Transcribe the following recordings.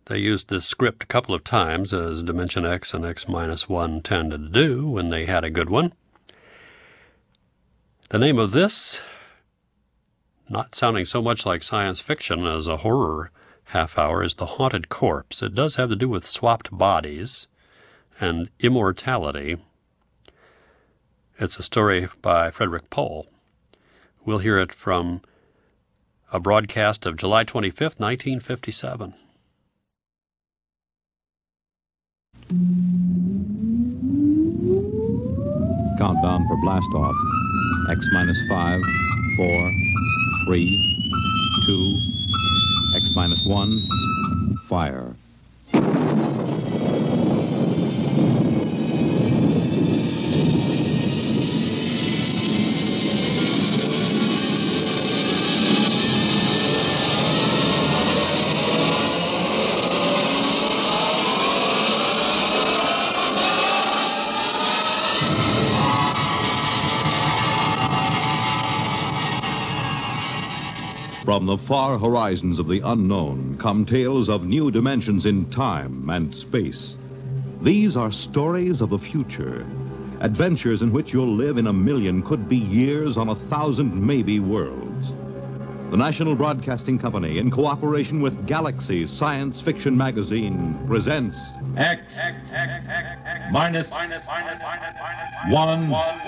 They used this script a couple of times, as Dimension X and X-1 tended to do when they had a good one. The name of this, not sounding so much like science fiction as a horror half hour, is The Haunted Corpse. It does have to do with swapped bodies and immortality. It's a story by Frederik Pohl. We'll hear it from a broadcast of July 25th, 1957. Countdown for blast off. X-5, 4, 3, 2, X-1, fire. From the far horizons of the unknown come tales of new dimensions in time and space. These are stories of the future, adventures in which you'll live in a million, could be years, on 1,000 maybe worlds. The National Broadcasting Company, in cooperation with Galaxy Science Fiction Magazine, presents X minus 1.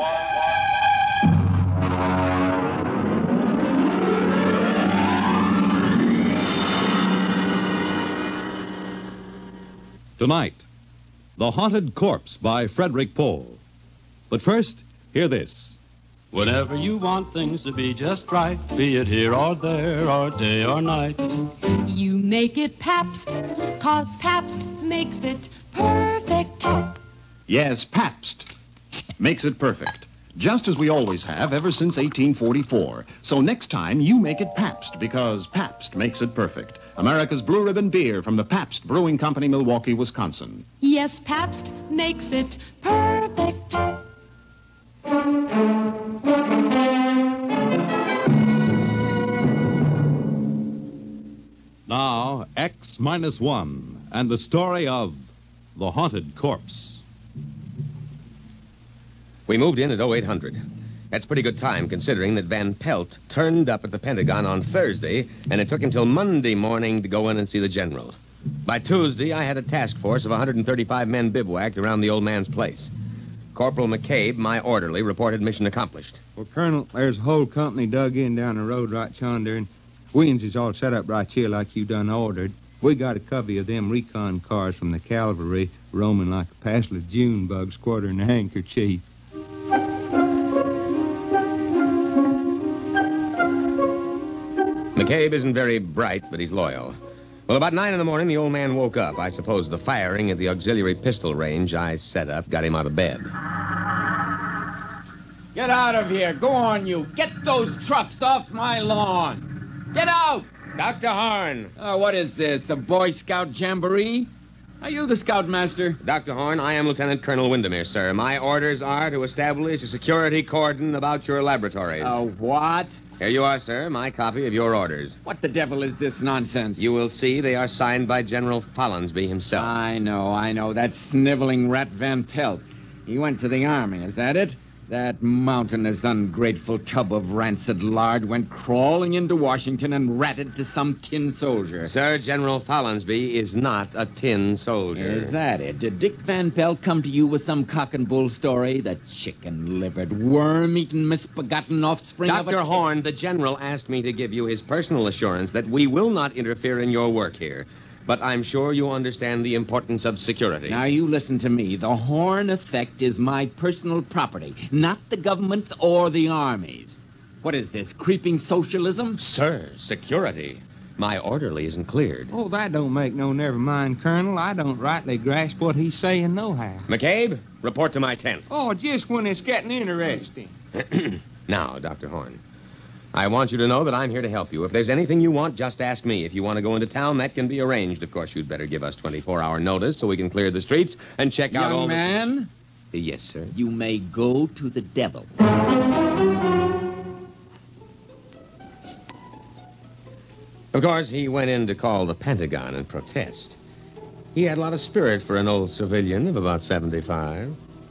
Tonight, The Haunted Corpse by Frederik Pohl. But first, hear this. Whenever you want things to be just right, be it here or there, or day or night, you make it Pabst, 'cause Pabst makes it perfect. Yes, Pabst makes it perfect. Just as we always have ever since 1844. So next time, you make it Pabst, because Pabst makes it perfect. America's Blue Ribbon beer from the Pabst Brewing Company, Milwaukee, Wisconsin. Yes, Pabst makes it perfect. Now, X-1 and the story of The Haunted Corpse. We moved in at 0800. That's pretty good time, considering that Van Pelt turned up at the Pentagon on Thursday, and it took him till Monday morning to go in and see the general. By Tuesday, I had a task force of 135 men bivouacked around the old man's place. Corporal McCabe, my orderly, reported mission accomplished. Well, Colonel, there's a whole company dug in down the road right yonder, and Williams is all set up right here like you done ordered. We got a covey of them recon cars from the cavalry roaming like a passel of June bugs quartering a handkerchief. McCabe isn't very bright, but he's loyal. Well, about 9 in the morning, the old man woke up. I suppose the firing at the auxiliary pistol range I set up got him out of bed. Get out of here. Go on, you. Get those trucks off my lawn. Get out. Dr. Horn. What is this, the Boy Scout Jamboree? Are you the scoutmaster? Dr. Horn, I am Lieutenant Colonel Windermere, sir. My orders are to establish a security cordon about your laboratories. What? Here you are, sir, my copy of your orders. What the devil is this nonsense? You will see they are signed by General Follansby himself. I know. That sniveling rat Van Pelt. He went to the army, is that it? That mountainous, ungrateful tub of rancid lard went crawling into Washington and ratted to some tin soldier. Sir, General Follansby is not a tin soldier. Is that it? Did Dick Van Pelt come to you with some cock and bull story? The chicken-livered, worm-eaten, misbegotten offspring of a... Dr. Horn, the General asked me to give you his personal assurance that we will not interfere in your work here. But I'm sure you understand the importance of security. Now, you listen to me. The Horn effect is my personal property, not the government's or the Army's. What is this, creeping socialism? Sir, security. My orderly isn't cleared. Oh, that don't make no never mind, Colonel. I don't rightly grasp what he's saying nohow. McCabe, report to my tent. Oh, just when it's getting interesting. Now, Dr. Horn, I want you to know that I'm here to help you. If there's anything you want, just ask me. If you want to go into town, that can be arranged. Of course, you'd better give us 24-hour notice so we can clear the streets and check out all Young man? Yes, sir. You may go to the devil. Of course, he went in to call the Pentagon and protest. He had a lot of spirit for an old civilian of about 75.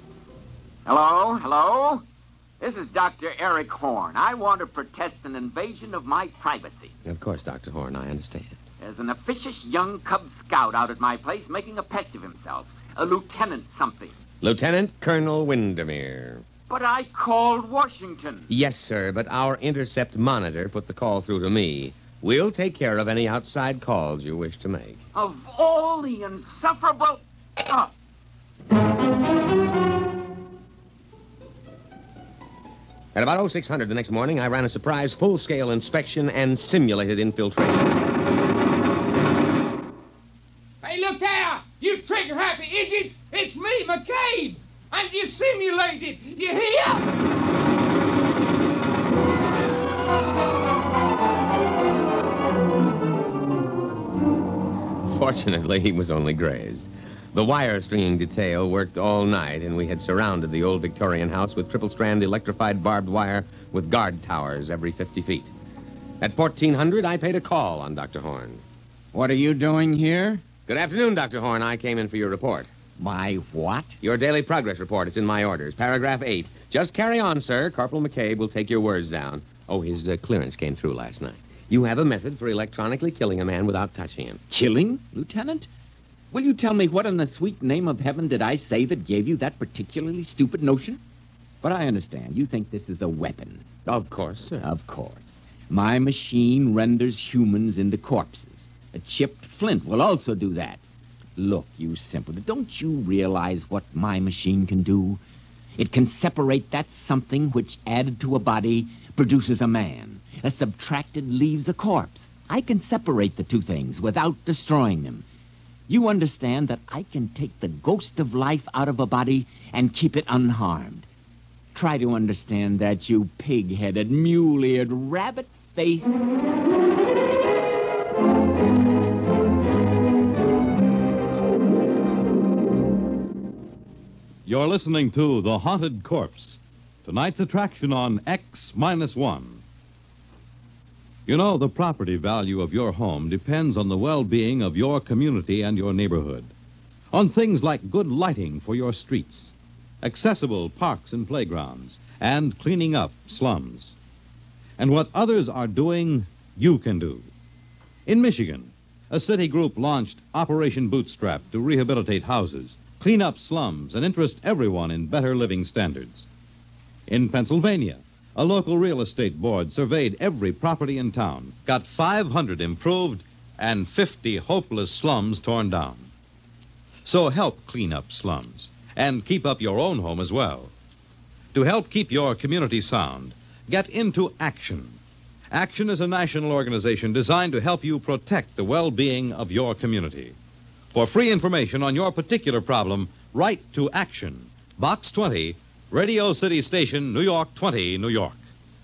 Hello? This is Dr. Eric Horn. I want to protest an invasion of my privacy. Of course, Dr. Horn, I understand. There's an officious young Cub Scout out at my place making a pest of himself. A lieutenant something. Lieutenant Colonel Windermere. But I called Washington. Yes, sir, but our intercept monitor put the call through to me. We'll take care of any outside calls you wish to make. Of all the insufferable... Oh. At about 0600 the next morning, I ran a surprise full-scale inspection and simulated infiltration. Hey, look there! You trigger-happy idiots! It's me, McCabe! And you simulated! You hear? Fortunately, he was only grazed. The wire stringing detail worked all night, and we had surrounded the old Victorian house with triple-strand electrified barbed wire with guard towers every 50 feet. At 1400, I paid a call on Dr. Horn. What are you doing here? Good afternoon, Dr. Horn. I came in for your report. My what? Your daily progress report. It's in my orders. Paragraph 8. Just carry on, sir. Corporal McCabe will take your words down. Oh, his clearance came through last night. You have a method for electronically killing a man without touching him. Killing, Lieutenant? Will you tell me what in the sweet name of heaven did I say that gave you that particularly stupid notion? But I understand. You think this is a weapon. Of course, sir. Of course. My machine renders humans into corpses. A chipped flint will also do that. Look, you simpleton, don't you realize what my machine can do? It can separate that something which, added to a body, produces a man. A subtracted leaves a corpse. I can separate the two things without destroying them. You understand that I can take the ghost of life out of a body and keep it unharmed. Try to understand that, you pig-headed, mule-eared, rabbit-faced... You're listening to The Haunted Corpse, tonight's attraction on X-1. You know, the property value of your home depends on the well-being of your community and your neighborhood, on things like good lighting for your streets, accessible parks and playgrounds, and cleaning up slums. And what others are doing, you can do. In Michigan, a city group launched Operation Bootstrap to rehabilitate houses, clean up slums, and interest everyone in better living standards. In Pennsylvania, a local real estate board surveyed every property in town, got 500 improved, and 50 hopeless slums torn down. So help clean up slums, and keep up your own home as well. To help keep your community sound, get into Action. Action is a national organization designed to help you protect the well-being of your community. For free information on your particular problem, write to Action, Box 20, Radio City Station, New York 20, New York.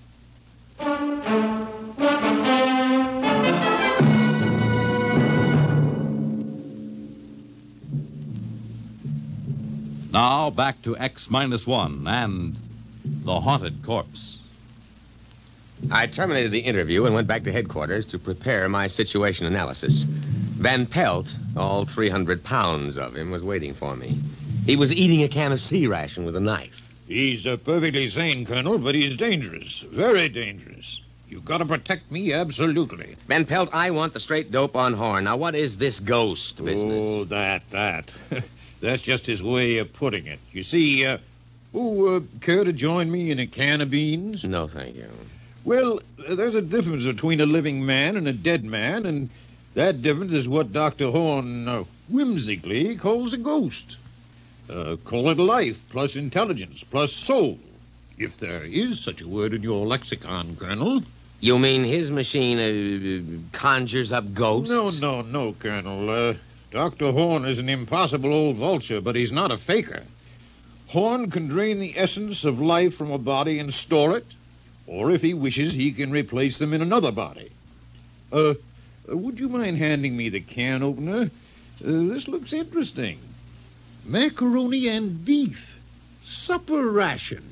Now, back to X-1 and The Haunted Corpse. I terminated the interview and went back to headquarters to prepare my situation analysis. Van Pelt, all 300 pounds of him, was waiting for me. He was eating a can of C-ration with a knife. He's perfectly sane, Colonel, but he's dangerous. Very dangerous. You've got to protect me, absolutely. Van Pelt, I want the straight dope on Horn. Now, what is this ghost business? Oh, that. That's just his way of putting it. You see, care to join me in a can of beans? No, thank you. Well, there's a difference between a living man and a dead man, and that difference is what Dr. Horn whimsically calls a ghost. Call it life plus intelligence plus soul, if there is such a word in your lexicon, Colonel. You mean his machine conjures up ghosts? No, Colonel. Dr. Horn is an impossible old vulture, but he's not a faker. Horn can drain the essence of life from a body and store it, or if he wishes, he can replace them in another body. Would you mind handing me the can opener? This looks interesting. Macaroni and beef. Supper ration.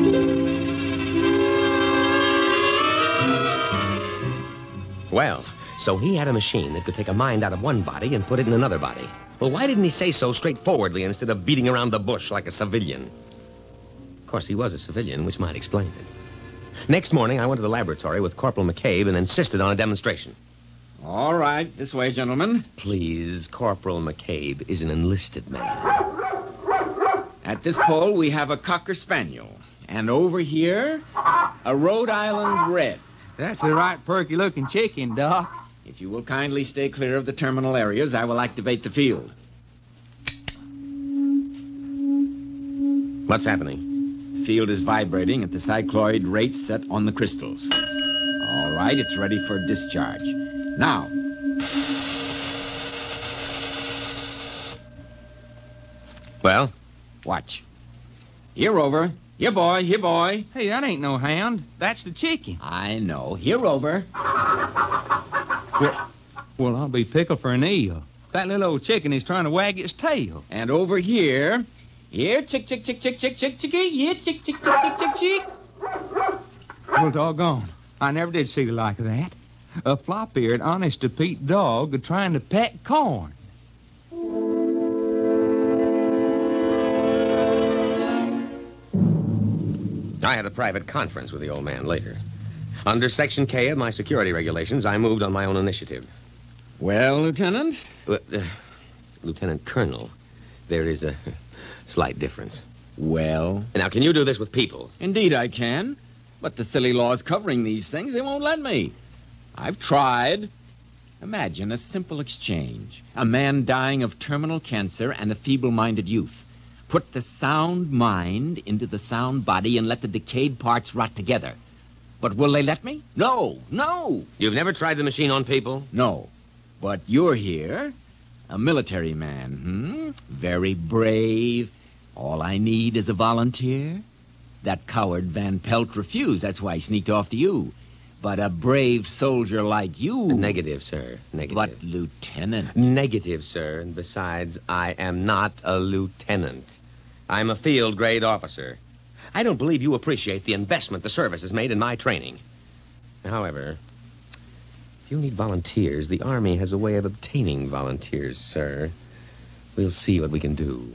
Well, So he had a machine that could take a mind out of one body and put it in another body. Well, why didn't he say so straightforwardly instead of beating around the bush like a civilian? Of course, he was a civilian, which might explain it. Next morning, I went to the laboratory with Corporal McCabe and insisted on a demonstration. All right, this way, gentlemen. Please, Corporal McCabe is an enlisted man. At this pole, we have a Cocker Spaniel. And over here, a Rhode Island Red. That's a right perky-looking chicken, Doc. If you will kindly stay clear of the terminal areas, I will activate the field. What's happening? The field is vibrating at the cycloid rate set on the crystals. All right, it's ready for discharge. Now. Well? Watch. Here, Rover. Here, boy. Here, boy. Hey, that ain't no hound. That's the chicken. I know. Here, Rover. Well, I'll be pickled for an eel. That little old chicken is trying to wag its tail. And over here. Here, chick, chick, chick, chick, chick, chick, chickie. Here, chick, chick, chick, chick, chick, chick. Well, doggone. I never did see the like of that. A flop-eared, honest-to-Pete dog trying to peck corn. I had a private conference with the old man later. Under Section K of my security regulations, I moved on my own initiative. Well, Lieutenant? Lieutenant Colonel, there is a slight difference. Well? Now, can you do this with people? Indeed I can. But the silly laws covering these things, they won't let me. I've tried. Imagine a simple exchange. A man dying of terminal cancer and a feeble-minded youth. Put the sound mind into the sound body and let the decayed parts rot together. But will they let me? No, no. You've never tried the machine on people? No. But you're here, a military man, Very brave. All I need is a volunteer. That coward Van Pelt refused. That's why he sneaked off to you. But a brave soldier like you... Negative, sir. Negative. But, Lieutenant... Negative, sir. And besides, I am not a lieutenant. I'm a field-grade officer. I don't believe you appreciate the investment the service has made in my training. However, if you need volunteers, the Army has a way of obtaining volunteers, sir. We'll see what we can do.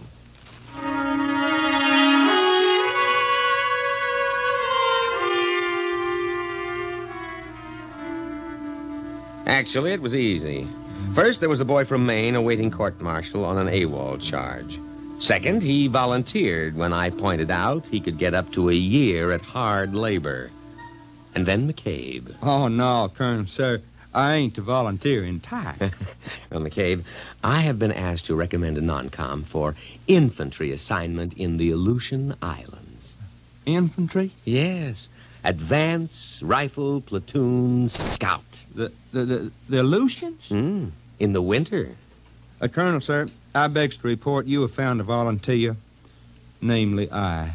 Actually, it was easy. First, there was a boy from Maine awaiting court-martial on an AWOL charge. Second, he volunteered when I pointed out he could get up to a year at hard labor. And then McCabe. Oh, no, Colonel, sir. I ain't a volunteering type. Well, McCabe, I have been asked to recommend a non-com for infantry assignment in the Aleutian Islands. Infantry? Yes. Advance, rifle, platoon, scout. The Aleutians? In the winter. Colonel, sir, I begs to report you have found a volunteer, namely I.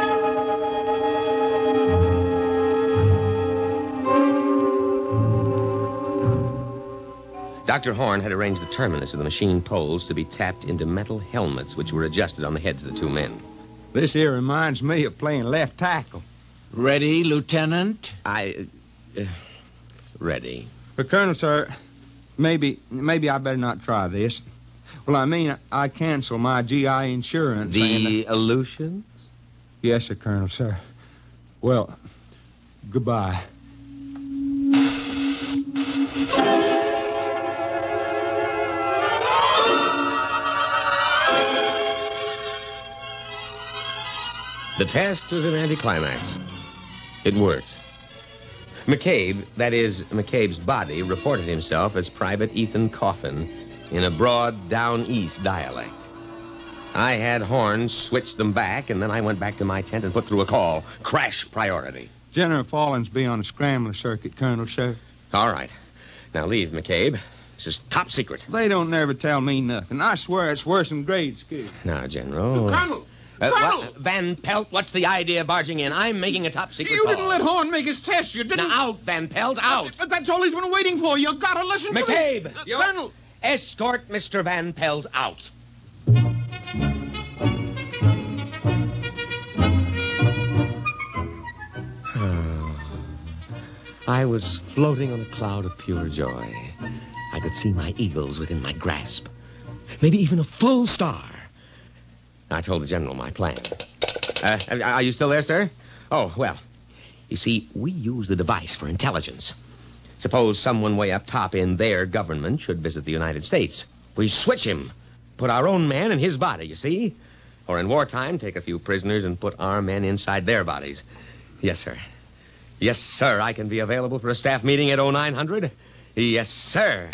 Dr. Horn had arranged the terminus of the machine poles to be tapped into metal helmets which were adjusted on the heads of the two men. This here reminds me of playing left tackle. Ready, Lieutenant? Ready. But, Colonel, sir, maybe I better not try this. Well, I mean, I cancel my GI insurance. The Aleutians? Yes, sir, Colonel, sir. Well, goodbye. The test was an anticlimax. It worked. McCabe, that is, McCabe's body, reported himself as Private Ethan Coffin in a broad down-east dialect. I had Horn switch them back, and then I went back to my tent and put through a call. Crash priority. General Fallon's be on a scrambler circuit, Colonel, sir. All right. Now leave, McCabe. This is top secret. They don't never tell me nothing. I swear it's worse than grade school. Now, General... Colonel! Colonel! Van Pelt, what's the idea of barging in? I'm making a top secret You call. didn't let Horn make his test. You didn't... Now, out, Van Pelt, out. But that's all he's been waiting for. You gotta listen to me. McCabe! Colonel! Escort Mr. Van Pelt out. I was floating on a cloud of pure joy. I could see my eagles within my grasp. Maybe even a full star. I told the general my plan. Are you still there, sir? Oh, well, you see, we use the device for intelligence. Suppose someone way up top in their government should visit the United States. We switch him, put our own man in his body, you see? Or in wartime, take a few prisoners and put our men inside their bodies. Yes, sir. Yes, sir, I can be available for a staff meeting at 0900. Yes, sir.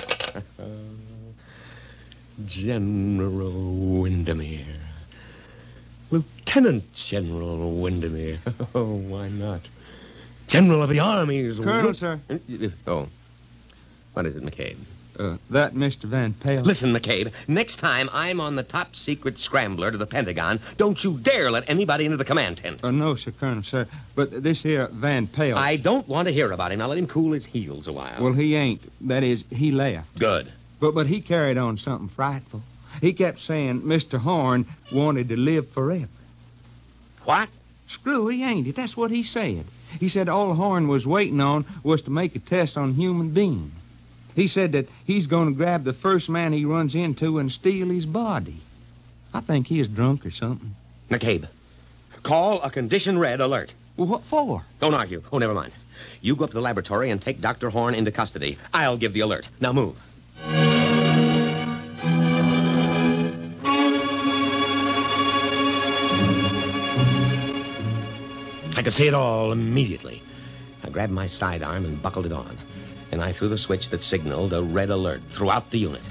General Windermere. Lieutenant General Windermere. Oh, why not? General of the Armies. Colonel, sir. Oh. What is it, McCabe? That Mr. Van Pelt. Listen, McCabe, next time I'm on the top secret scrambler to the Pentagon, don't you dare let anybody into the command tent. No, sir, Colonel, sir. But this here Van Pelt. I don't want to hear about him. Now let him cool his heels a while. Well, he ain't. That is, he left. Good. But he carried on something frightful. He kept saying Mr. Horn wanted to live forever. What? Screwy, ain't it? That's what he said. He said all Horn was waiting on was to make a test on human being. He said that he's going to grab the first man he runs into and steal his body. I think he is drunk or something. McCabe, call a condition red alert. Well, what for? Don't argue. Oh, never mind. You go up to the laboratory and take Dr. Horn into custody. I'll give the alert. Now move. I could see it all immediately. I grabbed my sidearm and buckled it on. And I threw the switch that signaled a red alert throughout the unit.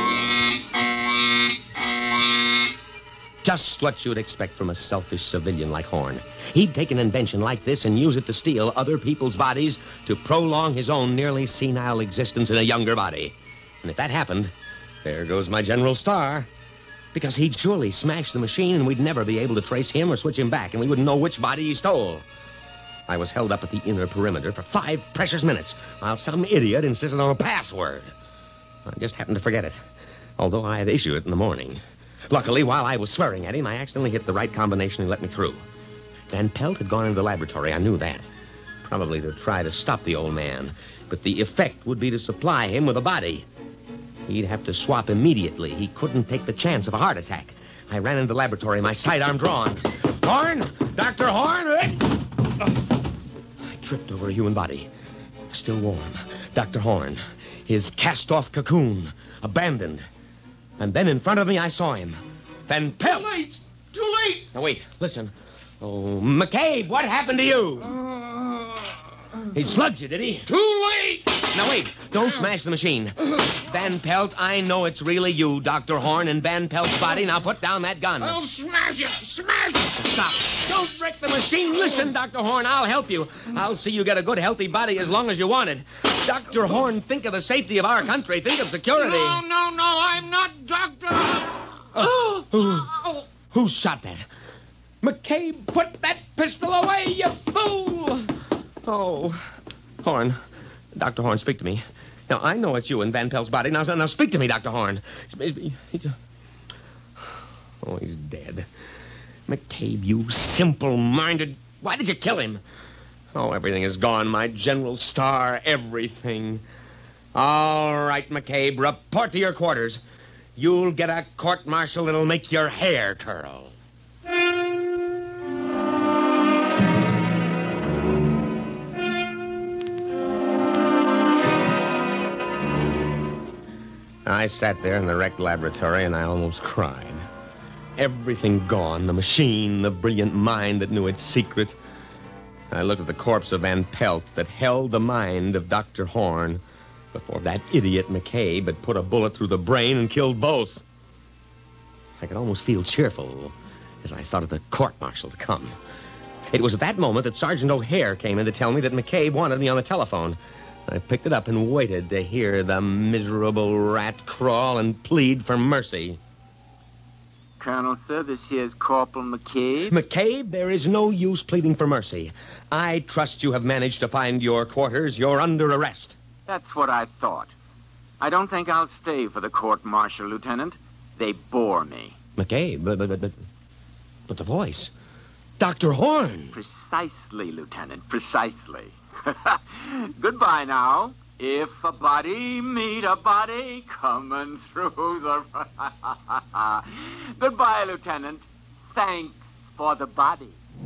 Just what you'd expect from a selfish civilian like Horn. He'd take an invention like this and use it to steal other people's bodies to prolong his own nearly senile existence in a younger body. And if that happened, there goes my General Star. Because he'd surely smash the machine and we'd never be able to trace him or switch him back, and we wouldn't know which body he stole. I was held up at the inner perimeter for 5 precious minutes while some idiot insisted on a password. I just happened to forget it, although I had issued it in the morning. Luckily, while I was swearing at him, I accidentally hit the right combination and let me through. Van Pelt had gone into the laboratory. I knew that. Probably to try to stop the old man. But the effect would be to supply him with a body. He'd have to swap immediately. He couldn't take the chance of a heart attack. I ran into the laboratory, my sidearm drawn. Horn! Dr. Horn! I tripped over a human body. Still warm. Dr. Horn. His cast-off cocoon. Abandoned. And then in front of me, I saw him. Van Pelt! Too late! Too late! Now, wait. Listen. Oh, McCabe, what happened to you? He slugged you, did he? Too late! Now, wait. Don't smash the machine. Van Pelt, I know it's really you, Dr. Horn, in Van Pelt's body. Now put down that gun. I'll smash it! Smash it! Stop. Don't wreck the machine. Listen, Dr. Horn, I'll help you. I'll see you get a good, healthy body as long as you want it. Dr. Horn, think of the safety of our country. Think of security. No, I'm not Doctor. Who shot that? McCabe, put that pistol away, you fool! Oh, Horn. Dr. Horn, speak to me. Now, I know it's you in Van Pelt's body. Now speak to me, Dr. Horn. Oh, he's dead. McCabe, you simple-minded... Why did you kill him? Oh, everything is gone. My General Star, everything. All right, McCabe, report to your quarters. You'll get a court-martial that'll make your hair curl. I sat there in the wrecked laboratory and I almost cried. Everything gone, the machine, the brilliant mind that knew its secret. I looked at the corpse of Van Pelt that held the mind of Dr. Horn before that idiot McCabe had put a bullet through the brain and killed both. I could almost feel cheerful as I thought of the court-martial to come. It was at that moment that Sergeant O'Hare came in to tell me that McCabe wanted me on the telephone. I picked it up and waited to hear the miserable rat crawl and plead for mercy. Colonel, sir, this here's Corporal McCabe. McCabe, there is no use pleading for mercy. I trust you have managed to find your quarters. You're under arrest. That's what I thought. I don't think I'll stay for the court-martial, Lieutenant. They bore me. McCabe, but the voice. Dr. Horn. Precisely, Lieutenant, precisely. Goodbye now. If a body meet a body coming through the... Goodbye, Lieutenant. Thanks for the body.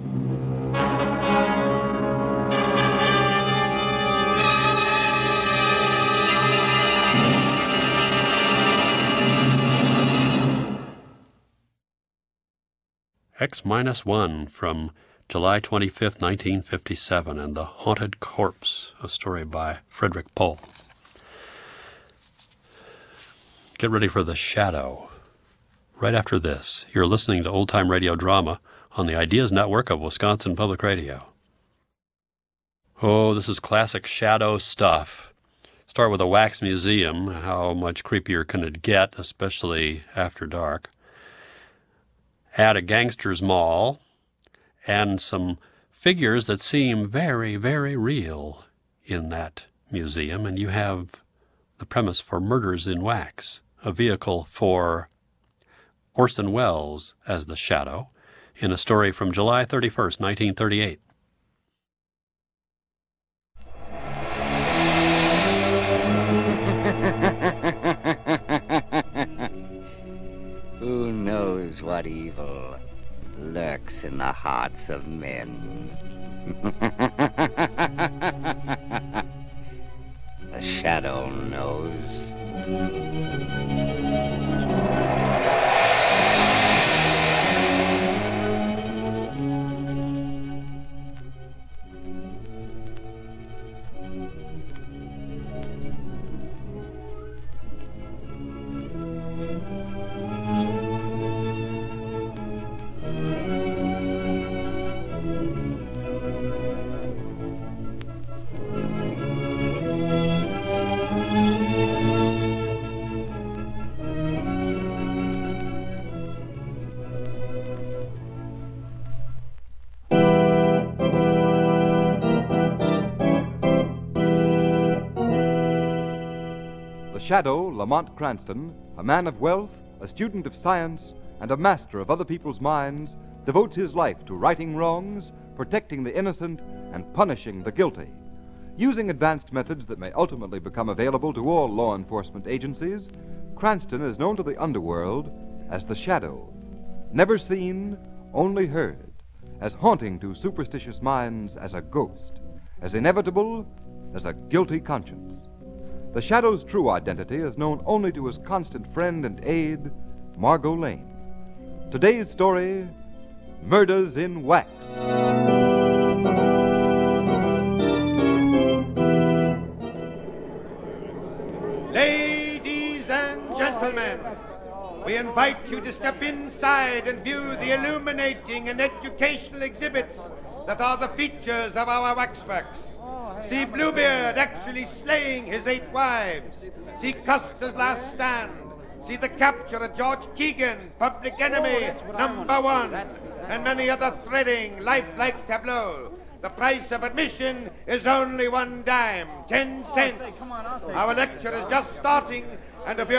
X-1 from July 25th, 1957, and The Haunted Corpse, a story by Frederick Pohl. Get ready for The Shadow. Right after this, you're listening to Old Time Radio Drama on the Ideas Network of Wisconsin Public Radio. Oh, this is classic Shadow stuff. Start with a wax museum. How much creepier can it get, especially after dark? Add a gangster's mall and some figures that seem very, very real in that museum, and you have the premise for Murders in Wax, a vehicle for Orson Welles as the Shadow in a story from July 31st, 1938. Who knows what evil lurks in the hearts of men? The Shadow knows. Shadow, Lamont Cranston, a man of wealth, a student of science, and a master of other people's minds, devotes his life to righting wrongs, protecting the innocent, and punishing the guilty. Using advanced methods that may ultimately become available to all law enforcement agencies, Cranston is known to the underworld as the Shadow. Never seen, only heard, as haunting to superstitious minds as a ghost, as inevitable as a guilty conscience. The Shadow's true identity is known only to his constant friend and aide, Margot Lane. Today's story, Murders in Wax. Ladies and gentlemen, we invite you to step inside and view the illuminating and educational exhibits that are the features of our waxworks. See Bluebeard actually slaying his 8 wives. See Custer's last stand. See the capture of George Keegan, public enemy #1, and many other thrilling, lifelike tableaux. The price of admission is only 1 dime, 10 cents. Our lecture is just starting, and if you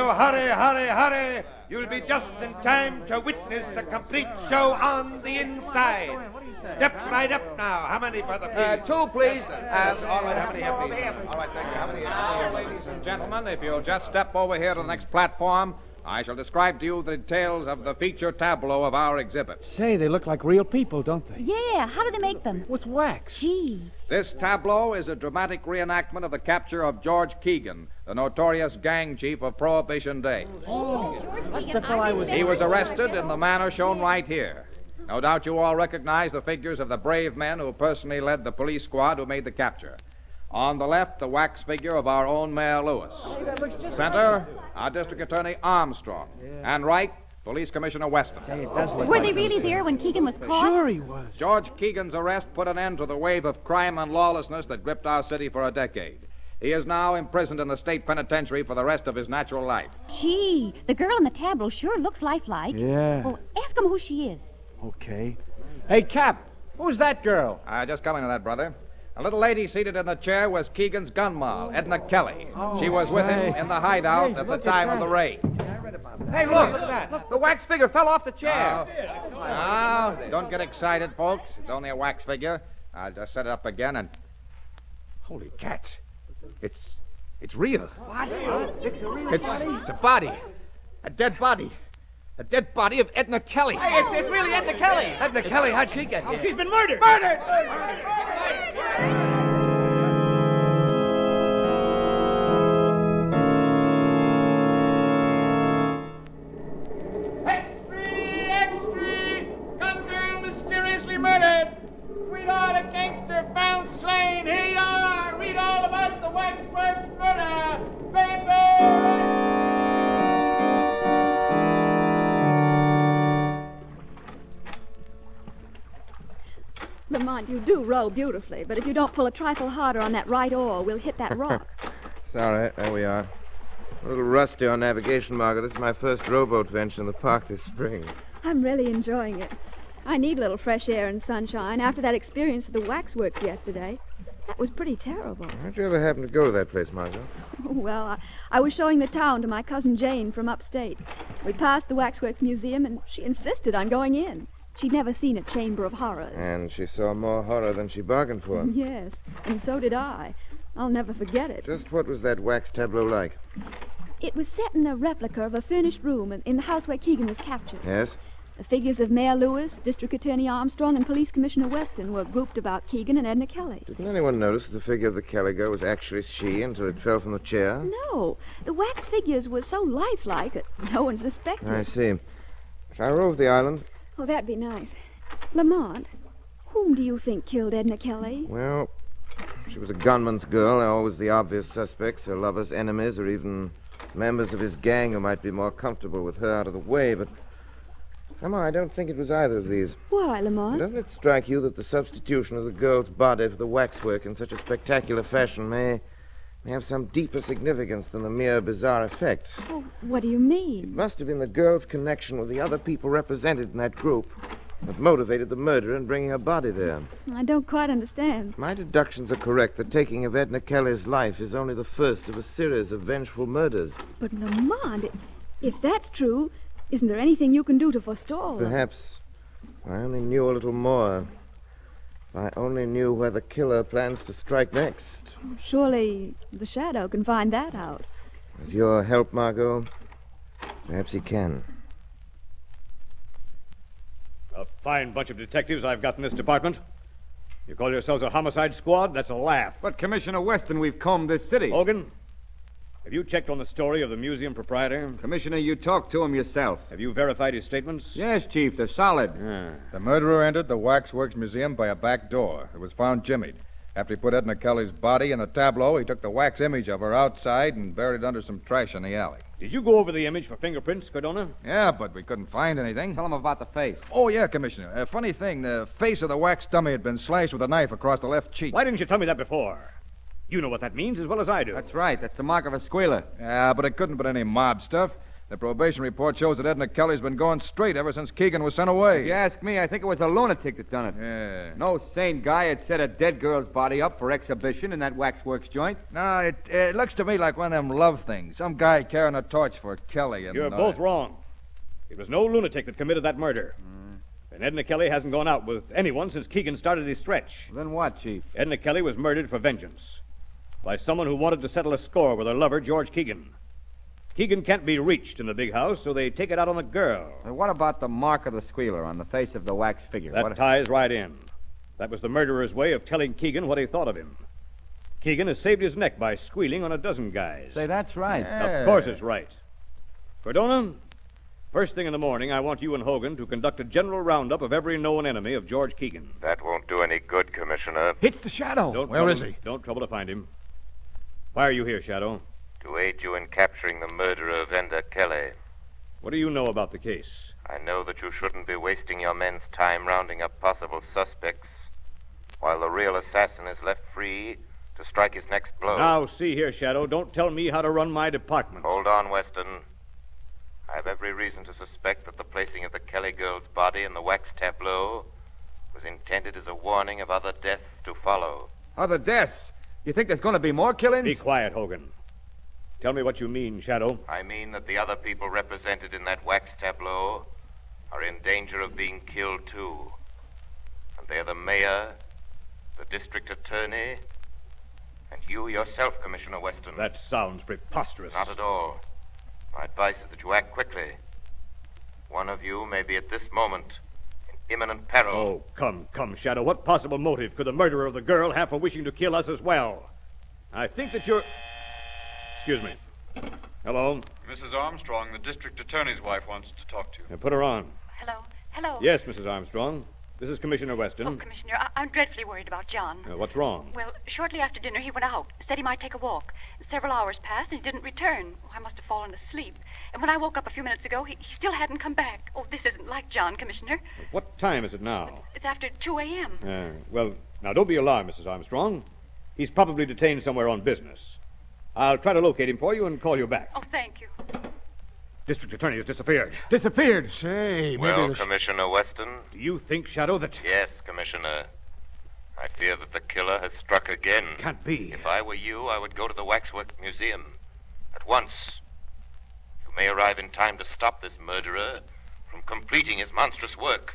hurry, you'll be just in time to witness the complete show on the inside. Step right up now. How many, brother, please? 2, please. All right, how many here, please? All right, thank you. How many here? Ladies and gentlemen, if you'll just step over here to the next platform, I shall describe to you the details of the feature tableau of our exhibit. Say, they look like real people, don't they? Yeah, how do they make them? With wax. Gee. This tableau is a dramatic reenactment of the capture of George Keegan, the notorious gang chief of Prohibition Day. Oh, that's the fellow I was... He was arrested in the manner shown right here. No doubt you all recognize the figures of the brave men who personally led the police squad who made the capture. On the left, the wax figure of our own Mayor Lewis. Center, our District Attorney Armstrong. And right, Police Commissioner Weston. Were they really there when Keegan was caught? Sure he was. George Keegan's arrest put an end to the wave of crime and lawlessness that gripped our city for a decade. He is now imprisoned in the state penitentiary for the rest of his natural life. Gee, the girl in the tableau sure looks lifelike. Yeah. Well, ask him who she is. Okay. Hey, Cap, who's that girl? Just coming to that, brother. A little lady seated in the chair was Keegan's gun moll, Edna Kelly. She was with him in the hideout at the time of the raid. Hey, look at that. The wax figure fell off the chair. Now, don't get excited, folks. It's only a wax figure. I'll just set it up again and... Holy cats. It's real. What? It's a real It's a body. A dead body. A dead body of Edna Kelly. Hey, it's really Edna Kelly. Edna Kelly, how'd she get here? She's been murdered. Murdered! Gun girl mysteriously murdered. Sweetheart, a gangster found slain. Here you are. Read all about the Waxworks murder. Baby! Lamont, you do row beautifully, but if you don't pull a trifle harder on that right oar, we'll hit that rock. It's all right. There we are. A little rusty on navigation, Margaret. This is my first rowboat venture in the park this spring. I'm really enjoying it. I need a little fresh air and sunshine after that experience at the waxworks yesterday. That was pretty terrible. How'd you ever happen to go to that place, Margot? Well, I was showing the town to my cousin Jane from upstate. We passed the Waxworks Museum, and she insisted on going in. She'd never seen a chamber of horrors. And she saw more horror than she bargained for. Yes, and so did I. I'll never forget it. Just what was that wax tableau like? It was set in a replica of a furnished room in the house where Keegan was captured. Yes? The figures of Mayor Lewis, District Attorney Armstrong, and Police Commissioner Weston were grouped about Keegan and Edna Kelly. Didn't anyone notice that the figure of the Kelly girl was actually she until it fell from the chair? No. The wax figures were so lifelike that no one suspected. I see. Shall I row over the island? Oh, that'd be nice. Lamont, whom do you think killed Edna Kelly? Well, she was a gunman's girl. They're always the obvious suspects, her lovers, enemies, or even members of his gang who might be more comfortable with her out of the way, but somehow I don't think it was either of these. Why, Lamont? Doesn't it strike you that the substitution of the girl's body for the waxwork in such a spectacular fashion may have some deeper significance than the mere bizarre effect? Oh, what do you mean? It must have been the girl's connection with the other people represented in that group that motivated the murderer in bringing her body there. I don't quite understand. My deductions are correct. The taking of Edna Kelly's life is only the first of a series of vengeful murders. But, Lamont, if that's true, isn't there anything you can do to forestall them? Perhaps. If I only knew a little more. If I only knew where the killer plans to strike next. Surely the Shadow can find that out. With your help, Margot, perhaps he can. A fine bunch of detectives I've got in this department. You call yourselves a homicide squad? That's a laugh. But, Commissioner Weston, we've combed this city. Hogan, have you checked on the story of the museum proprietor? Commissioner, you talked to him yourself. Have you verified his statements? Yes, Chief, they're solid. The murderer entered the Waxworks Museum by a back door. It was found jimmied. After he put Edna Kelly's body in a tableau, he took the wax image of her outside and buried it under some trash in the alley. Did you go over the image for fingerprints, Cardona? Yeah, but we couldn't find anything. Tell him about the face. Oh, yeah, Commissioner. A funny thing, the face of the wax dummy had been slashed with a knife across the left cheek. Why didn't you tell me that before? You know what that means as well as I do. That's right. That's the mark of a squealer. Yeah, but it couldn't have been any mob stuff. The probation report shows that Edna Kelly's been going straight ever since Keegan was sent away. If you ask me, I think it was a lunatic that done it. Yeah. No sane guy had set a dead girl's body up for exhibition in that waxworks joint. No, it looks to me like one of them love things. Some guy carrying a torch for Kelly. And You're both wrong. It was no lunatic that committed that murder. And Edna Kelly hasn't gone out with anyone since Keegan started his stretch. Then what, Chief? Edna Kelly was murdered for vengeance by someone who wanted to settle a score with her lover, George Keegan. Keegan can't be reached in the big house, so they take it out on the girl. And what about the mark of the squealer on the face of the wax figure? That ties right in. That was the murderer's way of telling Keegan what he thought of him. Keegan has saved his neck by squealing on a dozen guys. Say, that's right. Of course it's right. Cardona, first thing in the morning, I want you and Hogan to conduct a general roundup of every known enemy of George Keegan. That won't do any good, Commissioner. It's the Shadow. Don't trouble to find him. Why are you here, Shadow? To aid you in capturing the murderer of Edna Kelly. What do you know about the case? I know that you shouldn't be wasting your men's time rounding up possible suspects while the real assassin is left free to strike his next blow. Now, see here, Shadow. Don't tell me how to run my department. Hold on, Weston. I have every reason to suspect that the placing of the Kelly girl's body in the wax tableau was intended as a warning of other deaths to follow. Other deaths? You think there's going to be more killings? Be quiet, Hogan. Tell me what you mean, Shadow. I mean that the other people represented in that wax tableau are in danger of being killed, too. And they're the mayor, the district attorney, And you yourself, Commissioner Weston. That sounds preposterous. Not at all. My advice is that you act quickly. One of you may be at this moment in imminent peril. Oh, come, Shadow. What possible motive could the murderer of the girl have for wishing to kill us as well? I think that you're... Excuse me. Hello? Mrs. Armstrong, the district attorney's wife, wants to talk to you. Now put her on. Hello? Hello? Yes, Mrs. Armstrong. This is Commissioner Weston. Oh, Commissioner, I'm dreadfully worried about John. What's wrong? Well, shortly after dinner, he went out, said he might take a walk. Several hours passed, and he didn't return. Oh, I must have fallen asleep. And when I woke up a few minutes ago, he still hadn't come back. Oh, this isn't like John, Commissioner. What time is it now? It's after 2 a.m. Well, now don't be alarmed, Mrs. Armstrong. He's probably detained somewhere on business. I'll try to locate him for you and call you back. Oh, thank you. District attorney has disappeared. Disappeared? Say, Well, Commissioner Weston? Do you think, Shadow, that... Yes, Commissioner. I fear that the killer has struck again. Can't be. If I were you, I would go to the Waxworks Museum. At once. You may arrive in time to stop this murderer from completing his monstrous work.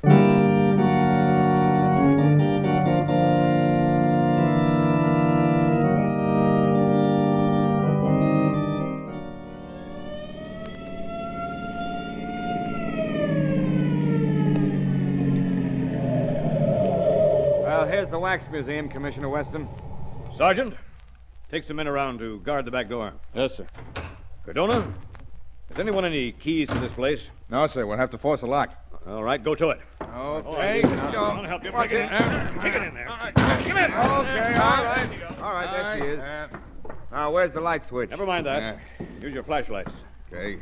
Well, here's the Wax Museum, Commissioner Weston. Sergeant, take some men around to guard the back door. Yes, sir. Cardona, has anyone any keys to this place? No, sir. We'll have to force a lock. All right, go to it. Okay. I'll help you. Take it in there. Come in. Okay, all right. All right, there she is. Now, where's the light switch? Never mind that. Use your flashlights. Okay.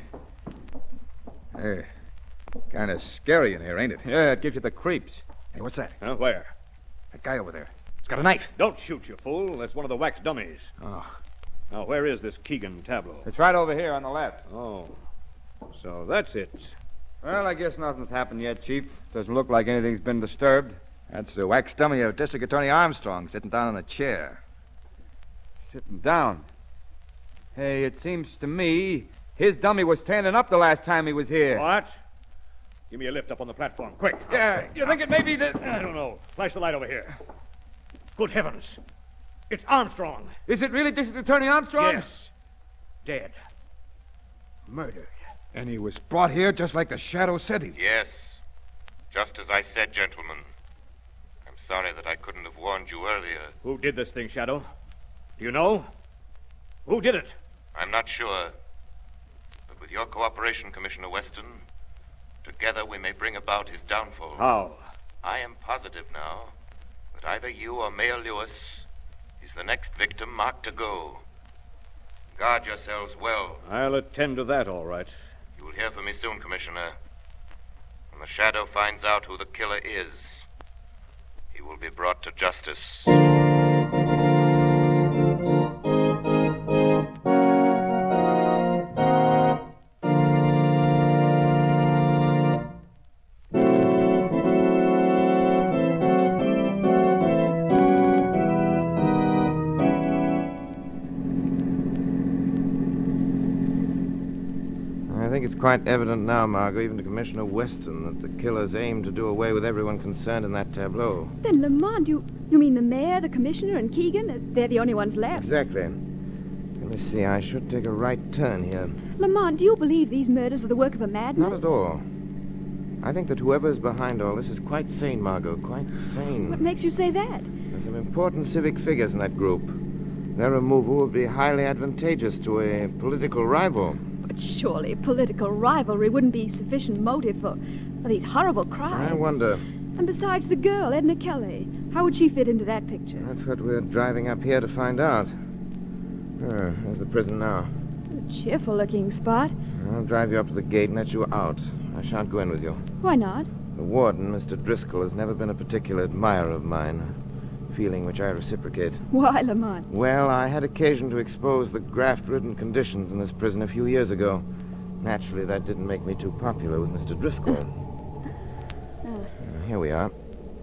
Hey, kind of scary in here, ain't it? Yeah, it gives you the creeps. Hey, what's that? Where? That guy over there. He's got a knife. Don't shoot, you fool. That's one of the wax dummies. Oh. Now, where is this Keegan tableau? It's right over here on the left. Oh. So that's it. Well, I guess nothing's happened yet, Chief. Doesn't look like anything's been disturbed. That's the wax dummy of District Attorney Armstrong sitting down in a chair. Sitting down? Hey, it seems to me his dummy was standing up the last time he was here. What? Give me a lift up on the platform, quick. Yeah, you think it may be that... I don't know. Flash the light over here. Good heavens. It's Armstrong. Is it really District Attorney Armstrong? Yes. Dead. Murdered. And he was brought here just like the Shadow said he... Yes. Just as I said, gentlemen. I'm sorry that I couldn't have warned you earlier. Who did this thing, Shadow? Do you know? Who did it? I'm not sure. But with your cooperation, Commissioner Weston, together we may bring about his downfall. How? I am positive now that either you or Mayor Lewis is the next victim marked to go. Guard yourselves well. I'll attend to that, all right. You will hear from me soon, Commissioner. When the Shadow finds out who the killer is, he will be brought to justice. I think it's quite evident now, Margot, even to Commissioner Weston, that the killers aim to do away with everyone concerned in that tableau. Then, Lamont, you mean the mayor, the commissioner, and Keegan? They're the only ones left. Exactly. Let me see, I should take a right turn here. Lamont, do you believe these murders are the work of a madman? Not at all. I think that whoever is behind all this is quite sane, Margot, quite sane. What makes you say that? There's some important civic figures in that group. Their removal would be highly advantageous to a political rival. But surely political rivalry wouldn't be sufficient motive for these horrible crimes. I wonder. And besides the girl, Edna Kelly, how would she fit into that picture? That's what we're driving up here to find out. There's the prison now. A cheerful-looking spot. I'll drive you up to the gate and let you out. I shan't go in with you. Why not? The warden, Mr. Driscoll, has never been a particular admirer of mine, a feeling which I reciprocate. Why, Lamont? Well, I had occasion to expose the graft-ridden conditions in this prison a few years ago. Naturally, that didn't make me too popular with Mr. Driscoll. Here we are.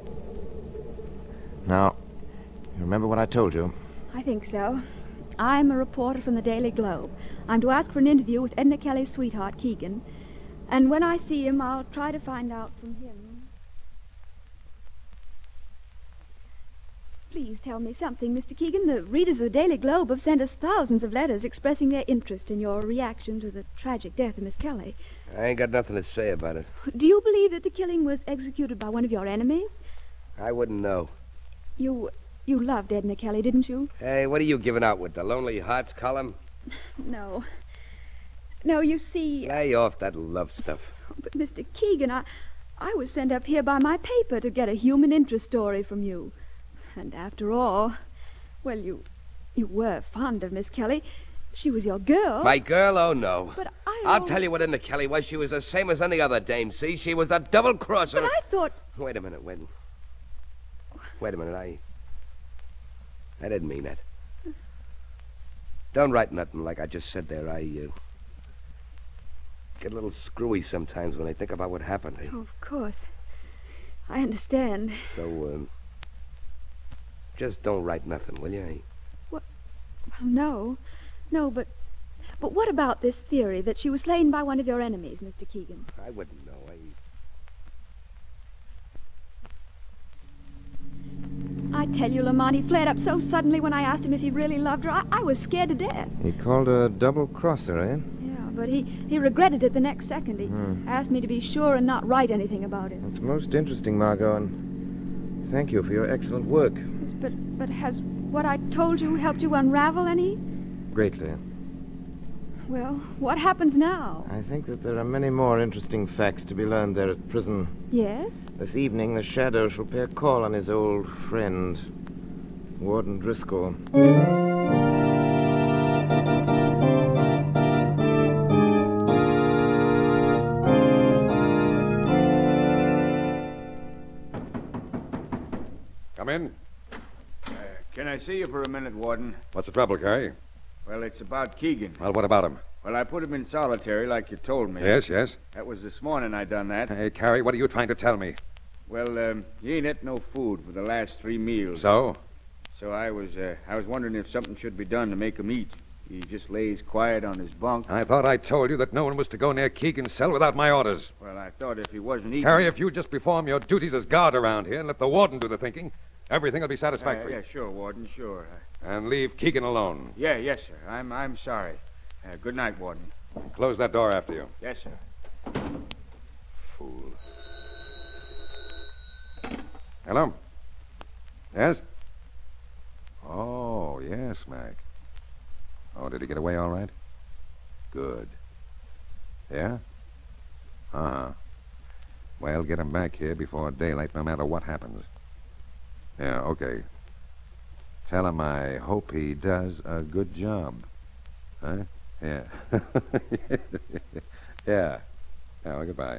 Now, you remember what I told you? I think so. I'm a reporter from the Daily Globe. I'm to ask for an interview with Edna Kelly's sweetheart, Keegan. And when I see him, I'll try to find out from him Please tell me something, Mr. Keegan. The readers of the Daily Globe have sent us thousands of letters expressing their interest in your reaction to the tragic death of Miss Kelly. I ain't got nothing to say about it. Do you believe that the killing was executed by one of your enemies? I wouldn't know. You loved Edna Kelly, didn't you? Hey, what are you giving out with the Lonely Hearts column? No. No, you see... Lay off that love stuff. But, Mr. Keegan, I was sent up here by my paper to get a human interest story from you. And after all, well, you were fond of Miss Kelly. She was your girl. My girl? Oh, no. But I'll tell you what Edna Kelly was. She was the same as any other dame, see? She was a double-crosser. But I thought... Wait a minute, wait a minute, I didn't mean that. Don't write nothing like I just said there. I get a little screwy sometimes when I think about what happened. Oh, of course. I understand. So, just don't write nothing, will you? What? Well, no, but what about this theory that she was slain by one of your enemies, Mr. Keegan? I wouldn't know. I tell you, Lamont, he flared up so suddenly when I asked him if he really loved her. I was scared to death. He called her a double-crosser, eh? Yeah, but he regretted it the next second. He asked me to be sure and not write anything about it. It's most interesting, Margot, and thank you for your excellent work. Yes, but has what I told you helped you unravel any? Greatly. Well, what happens now? I think that there are many more interesting facts to be learned there at prison. Yes? This evening, the Shadow shall pay a call on his old friend, Warden Driscoll. Come in. Can I see you for a minute, Warden? What's the trouble, Carrie? Well, it's about Keegan. Well, what about him? Well, I put him in solitary like you told me. Yes, yes. That was this morning I done that. Hey, Carrie, what are you trying to tell me? Well, he ain't ate no food for the last 3 meals. So? So I was wondering if something should be done to make him eat. He just lays quiet on his bunk. I thought I told you that no one was to go near Keegan's cell without my orders. Well, I thought if he wasn't eating... Carrie, if you just perform your duties as guard around here and let the warden do the thinking, everything will be satisfactory. Yeah, sure, Warden, sure. And leave Keegan alone. Yes, sir. I'm sorry. Good night, Warden. And close that door after you. Yes, sir. Fool. Hello? Yes? Oh, yes, Mac. Oh, did he get away all right? Good. Yeah? Uh-huh. Well, get him back here before daylight, no matter what happens. Yeah, okay. Tell him I hope he does a good job. Huh? Yeah. Yeah. Oh, goodbye.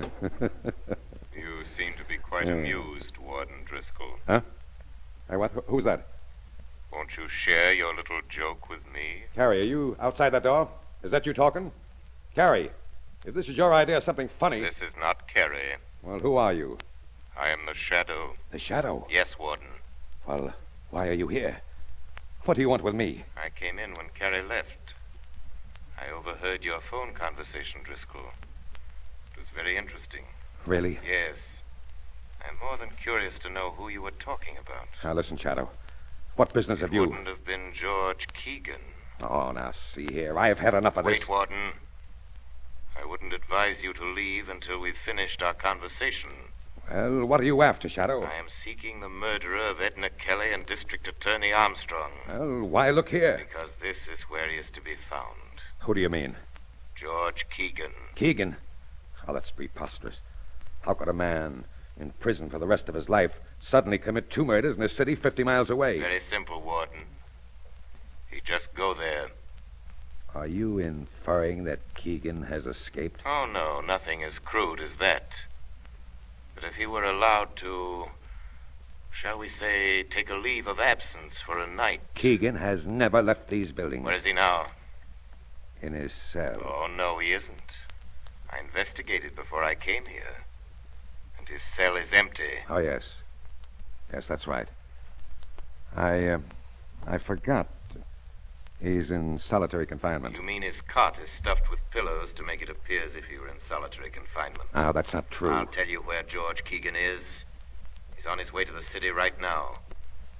You seem to be quite amused, Warden Driscoll. Huh? Hey, what? Who's that? Won't you share your little joke with me? Carrie, are you outside that door? Is that you talking? Carrie, if this is your idea of something funny... This is not Carrie. Well, who are you? I am the Shadow. The Shadow? Yes, Warden. Well, why are you here? What do you want with me? I came in when Carrie left. I overheard your phone conversation, Driscoll. It was very interesting. Really? Yes. I'm more than curious to know who you were talking about. Now, listen, Shadow. What business have you... It wouldn't have been George Keegan. Oh, now, see here. I have had enough of this. Wait, Warden. I wouldn't advise you to leave until we've finished our conversation. Well, what are you after, Shadow? I am seeking the murderer of Edna Kelly and District Attorney Armstrong. Well, why look here? Because this is where he is to be found. Who do you mean? George Keegan. Keegan? Oh, that's preposterous. How could a man in prison for the rest of his life suddenly commit 2 murders in a city 50 miles away? Very simple, Warden. He'd just go there. Are you inferring that Keegan has escaped? Oh, no, nothing as crude as that. But if he were allowed to, shall we say, take a leave of absence for a night... Keegan has never left these buildings. Where is he now? In his cell. Oh, no, he isn't. I investigated before I came here. And his cell is empty. Oh, yes. Yes, that's right. I forgot. He's in solitary confinement. You mean his cot is stuffed with pillows to make it appear as if he were in solitary confinement? Oh, that's not true. I'll tell you where George Keegan is. He's on his way to the city right now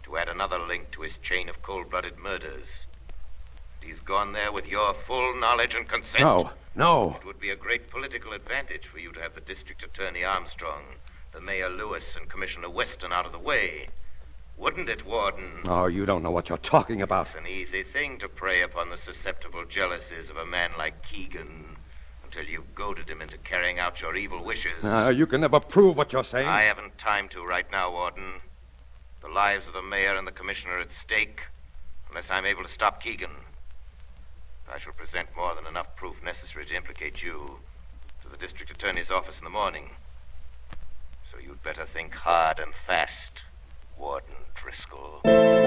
to add another link to his chain of cold-blooded murders. He's gone there with your full knowledge and consent. No. It would be a great political advantage for you to have the District Attorney Armstrong, the Mayor Lewis, and Commissioner Weston out of the way. Wouldn't it, Warden? Oh, you don't know what you're talking about. It's an easy thing to prey upon the susceptible jealousies of a man like Keegan until you've goaded him into carrying out your evil wishes. You can never prove what you're saying. I haven't time to right now, Warden. The lives of the mayor and the commissioner are at stake unless I'm able to stop Keegan. I shall present more than enough proof necessary to implicate you to the district attorney's office in the morning. So you'd better think hard and fast, Warden Driscoll.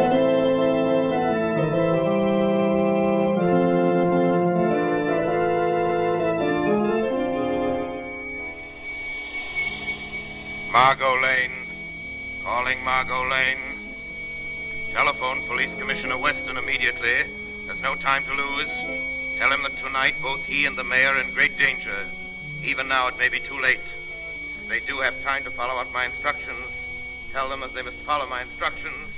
Margot Lane. Calling Margot Lane. Telephone Police Commissioner Weston immediately. There's no time to lose. Tell him that tonight both he and the mayor are in great danger. Even now it may be too late. If they do have time to follow out my instructions, tell them that they must follow my instructions.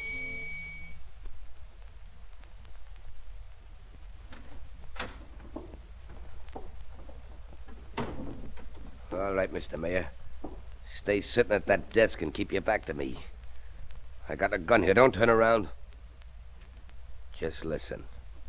All right, Mr. Mayor. Stay sitting at that desk and keep your back to me. I got a gun here. Don't turn around. Just listen.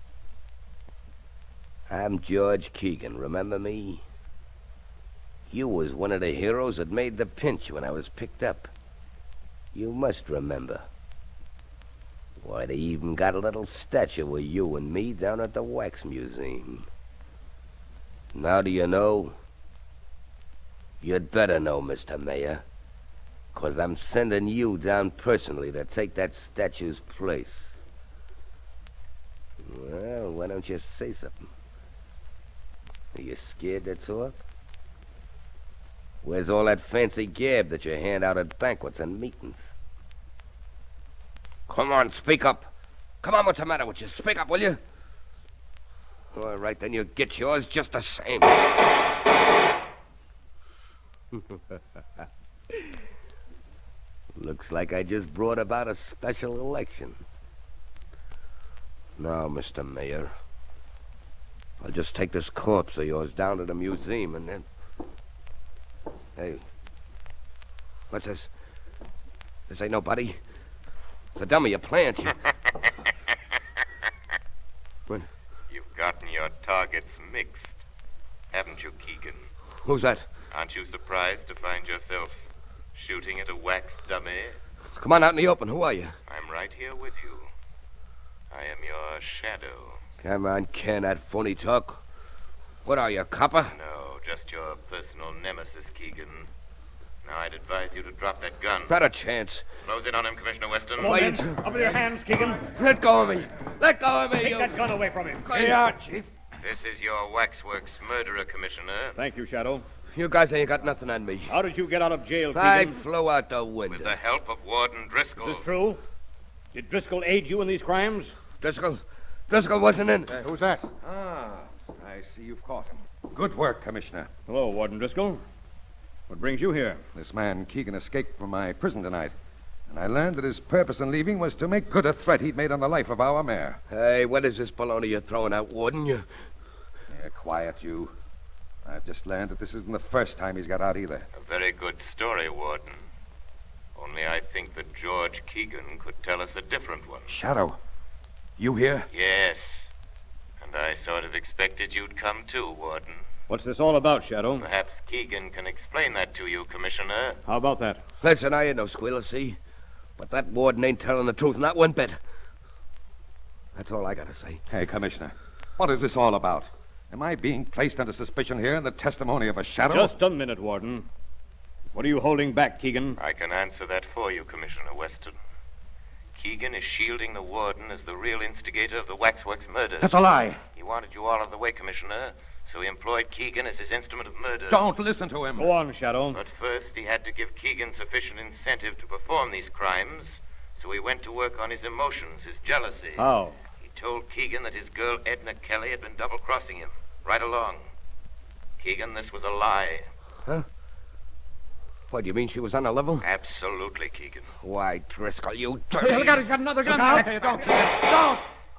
I'm George Keegan. Remember me? You was one of the heroes that made the pinch when I was picked up. You must remember. Why, they even got a little statue of you and me down at the Wax Museum. Now do you know? You'd better know, Mr. Mayor, 'cause I'm sending you down personally to take that statue's place. Well, why don't you say something? Are you scared to talk? Where's all that fancy gab that you hand out at banquets and meetings? Come on, speak up. Come on, what's the matter with you? Speak up, will you? All right, then you get yours just the same. Looks like I just brought about a special election. Now, Mr. Mayor, I'll just take this corpse of yours down to the museum and then... Hey, what's this? This ain't nobody. It's a dummy, a plant. What? You've gotten your targets mixed, haven't you, Keegan? Who's that? Aren't you surprised to find yourself shooting at a wax dummy? Come on out in the open. Who are you? I'm right here with you. I am your shadow. Come on, can that phony talk. What are you, a copper? No, just your personal nemesis, Keegan. Now, I'd advise you to drop that gun. Not a chance. Close in on him, Commissioner Weston. Come on, men. Up with your hands, Keegan. Let go of me. Let go of me, Take you... that gun away from him. Here you are, Chief. This is your waxworks murderer, Commissioner. Thank you, Shadow. You guys ain't got nothing on me. How did you get out of jail, I Keegan? flew out the window. With the help of Warden Driscoll. Is this true? Did Driscoll aid you in these crimes? Driscoll wasn't in. Who's that? Ah, I see you've caught him. Good work, Commissioner. Hello, Warden Driscoll. What brings you here? This man, Keegan, escaped from my prison tonight. And I learned that his purpose in leaving was to make good a threat he'd made on the life of our mayor. Hey, what is this baloney you're throwing out, Warden? Yeah, quiet, you. I've just learned that this isn't the first time he's got out either. A very good story, Warden. Only I think that George Keegan could tell us a different one. Shadow, you here? Yes. And I sort of expected you'd come too, Warden. What's this all about, Shadow? Perhaps Keegan can explain that to you, Commissioner. How about that? Listen, I ain't no squealer, see? But that warden ain't telling the truth, not one bit. That's all I gotta say. Hey, Commissioner, what is this all about? Am I being placed under suspicion here in the testimony of a shadow? Just a minute, Warden. What are you holding back, Keegan? I can answer that for you, Commissioner Weston. Keegan is shielding the warden as the real instigator of the Waxworks murders. That's a lie. He wanted you all out of the way, Commissioner, so he employed Keegan as his instrument of murder. Don't listen to him. Go on, Shadow. But first, he had to give Keegan sufficient incentive to perform these crimes, so he went to work on his emotions, his jealousy. How? He told Keegan that his girl Edna Kelly had been double-crossing him, right along. Keegan, this was a lie. Huh? What, do you mean she was on a level? Absolutely, Keegan. Why, Driscoll, you dirty... Hey, look out, he's got another gun. Look out. Hey, don't, Keegan, don't!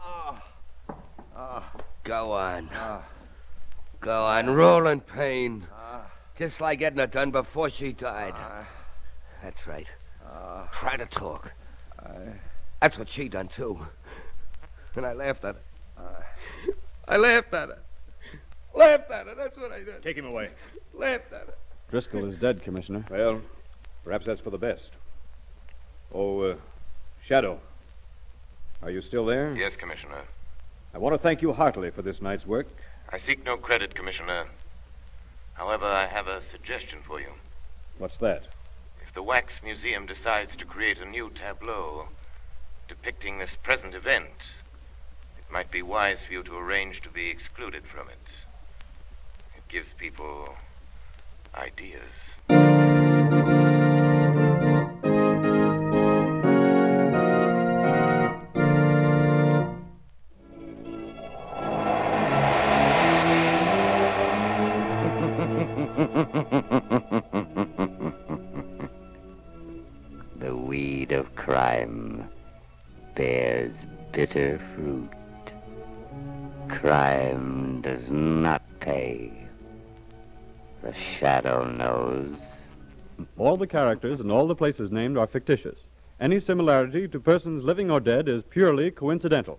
Go on. Go on, roll in pain. Just like Edna done before she died. That's right. Try to talk. That's what she done, too. And I laughed at her. I laughed at her. Laughed at her, that's what I did. Take him away. Laughed at her. Driscoll is dead, Commissioner. Well, perhaps that's for the best. Oh, Shadow. Are you still there? Yes, Commissioner. I want to thank you heartily for this night's work. I seek no credit, Commissioner. However, I have a suggestion for you. What's that? If the Wax Museum decides to create a new tableau depicting this present event, it might be wise for you to arrange to be excluded from it. It gives people ideas. The weed of crime bears bitter fruit. Crime does not pay. The Shadow knows. All the characters and all the places named are fictitious. Any similarity to persons living or dead is purely coincidental.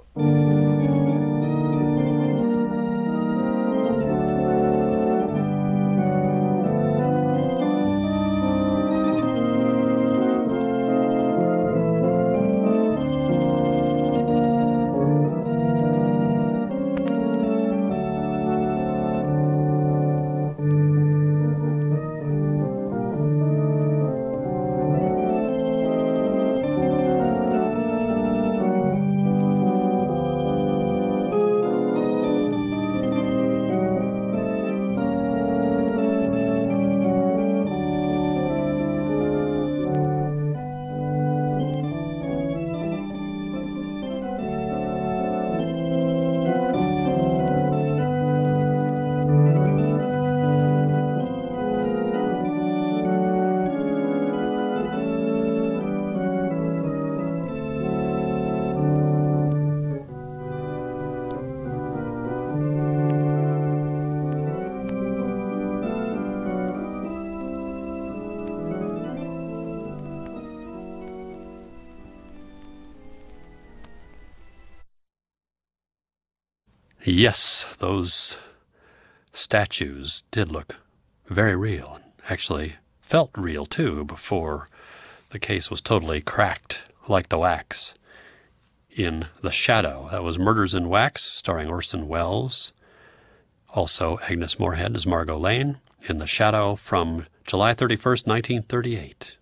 Yes, those statues did look very real. Actually felt real, too, before the case was totally cracked, like the Wax. In The Shadow, that was Murders in Wax, starring Orson Welles. Also, Agnes Moorehead as Margot Lane in The Shadow from July 31st, 1938.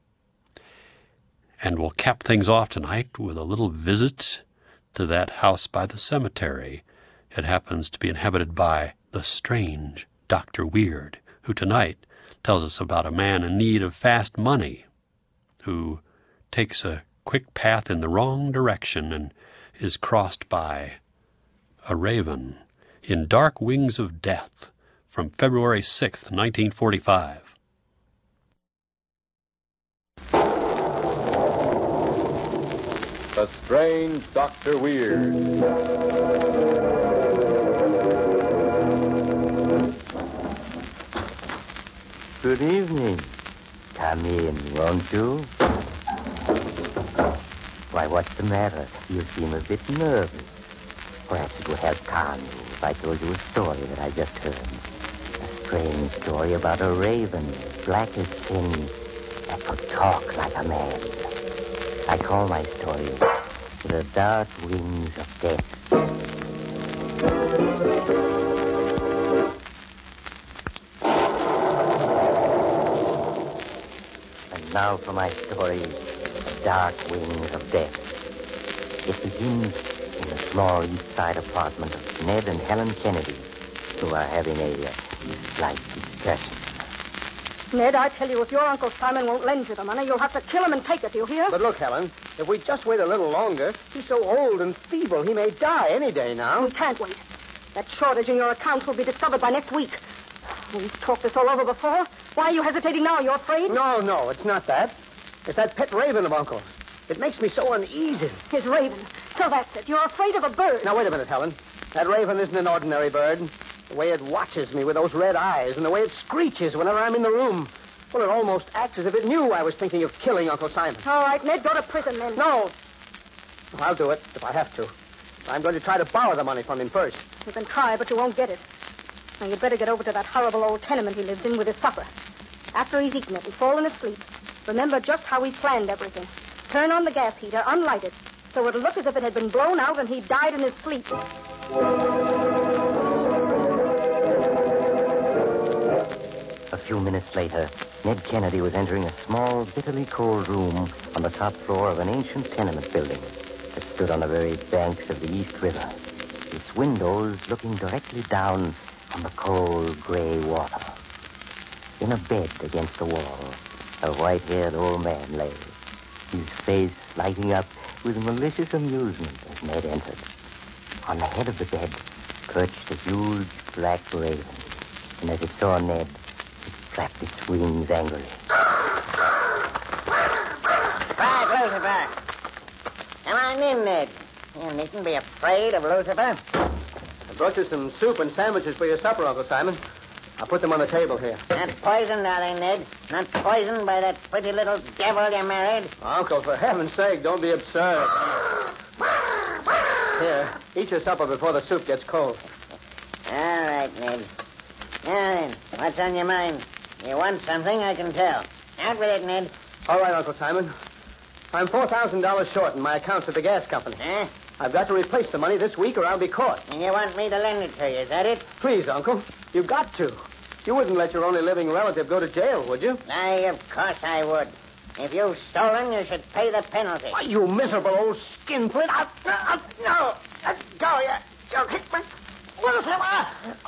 And we'll cap things off tonight with a little visit to that house by the cemetery. It happens to be inhabited by the strange Dr. Weird, who tonight tells us about a man in need of fast money, who takes a quick path in the wrong direction and is crossed by a raven in Dark Wings of Death from February 6th, 1945. The Strange Dr. Weird. Good evening. Come in, won't you? Why, what's the matter? You seem a bit nervous. Perhaps it would help calm you if I told you a story that I just heard. A strange story about a raven, black as sin, that could talk like a man. I call my story The Dark Wings of Death. Now for my story, The Dark Wings of Death. It begins in the small East Side apartment of Ned and Helen Kennedy, who are having a slight discussion. Ned, I tell you, if your Uncle Simon won't lend you the money, you'll have to kill him and take it, do you hear? But look, Helen, if we just wait a little longer, he's so old and feeble, he may die any day now. We can't wait. That shortage in your accounts will be discovered by next week. We've talked this all over before. Why are you hesitating now? You're afraid? No, it's not that. It's that pet raven of Uncle's. It makes me so uneasy. His raven. So that's it. You're afraid of a bird. Now, wait a minute, Helen. That raven isn't an ordinary bird. The way it watches me with those red eyes and the way it screeches whenever I'm in the room. Well, it almost acts as if it knew I was thinking of killing Uncle Simon. All right, Ned, go to prison then. No. I'll do it if I have to. I'm going to try to borrow the money from him first. You can try, but you won't get it. Now, you'd better get over to that horrible old tenement he lives in with his supper. After he's eaten it and fallen asleep, remember just how he planned everything. Turn on the gas heater, unlight it, so it'll look as if it had been blown out and he died in his sleep. A few minutes later, Ned Kennedy was entering a small, bitterly cold room on the top floor of an ancient tenement building that stood on the very banks of the East River, its windows looking directly down on the cold, gray water. In a bed against the wall, a white-haired old man lay, his face lighting up with malicious amusement as Ned entered. On the head of the bed perched a huge black raven, and as it saw Ned, it flapped its wings angrily. Right, Lucifer. Come on in, Ned. You needn't be afraid of Lucifer. I brought you some soup and sandwiches for your supper, Uncle Simon. I'll put them on the table here. Not poisoned, are they, Ned? Not poisoned by that pretty little devil you married? Uncle, for heaven's sake, don't be absurd. Here, eat your supper before the soup gets cold. All right, Ned. Now then, what's on your mind? You want something, I can tell. Out with it, Ned. All right, Uncle Simon. I'm $4,000 short in my accounts at the gas company. Huh? I've got to replace the money this week or I'll be caught. And you want me to lend it to you, is that it? Please, Uncle. You've got to. You wouldn't let your only living relative go to jail, would you? Aye, of course I would. If you've stolen, you should pay the penalty. Why, you miserable old skinflint. No. Let go, you kick me. Lucifer!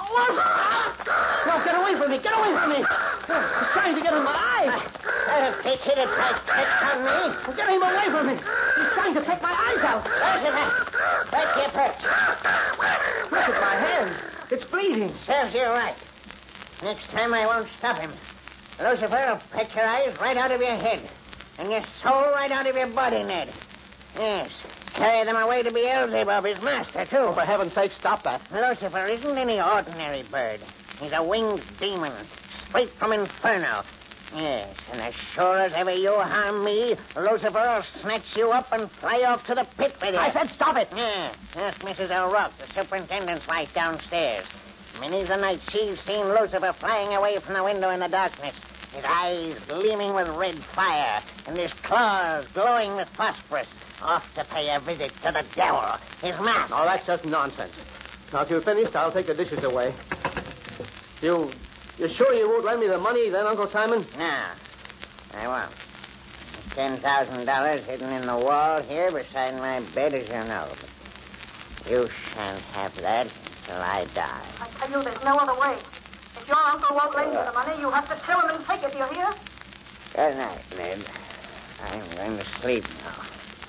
No, get away from me. Get away from me. He's trying to get in my eye. That'll teach you to try tricks on me. Get him away from me. He's trying to take my eyes out. Lucifer, back your perch. Look at my hand. It's bleeding. Serves you right. Next time I won't stop him. Lucifer will pick your eyes right out of your head. And your soul right out of your body, Ned. Yes. Carry them away to Beelzebub, his master, too. Oh, for heaven's sake, stop that. Lucifer isn't any ordinary bird. He's a winged demon, straight from Inferno. Yes, and as sure as ever you harm me, Lucifer will snatch you up and fly off to the pit with you. I said stop it. Yeah, ask Mrs. O'Rourke, the superintendent's wife downstairs. Many's the night she's seen Lucifer flying away from the window in the darkness, his eyes gleaming with red fire, and his claws glowing with phosphorus, off to pay a visit to the devil, his master. Oh, that's just nonsense. Now, if you're finished, I'll take the dishes away. You're sure you won't lend me the money then, Uncle Simon? No, I won't. There's $10,000 hidden in the wall here beside my bed, as you know. But you shan't have that until I die. I tell you, there's no other way. If your uncle won't lend you the money, you have to kill him and take it, you hear? Good night, Ned. I'm going to sleep now.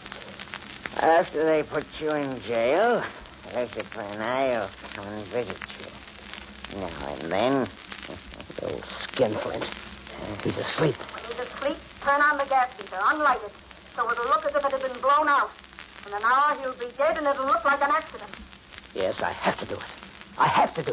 After they put you in jail, Lucifer and I will come and visit you. Now and then. Old skinflint. He's asleep. When he's asleep, turn on the gas heater, unlight it, so it'll look as if it had been blown out. In an hour, he'll be dead, and it'll look like an accident. Yes, I have to do it. I have to do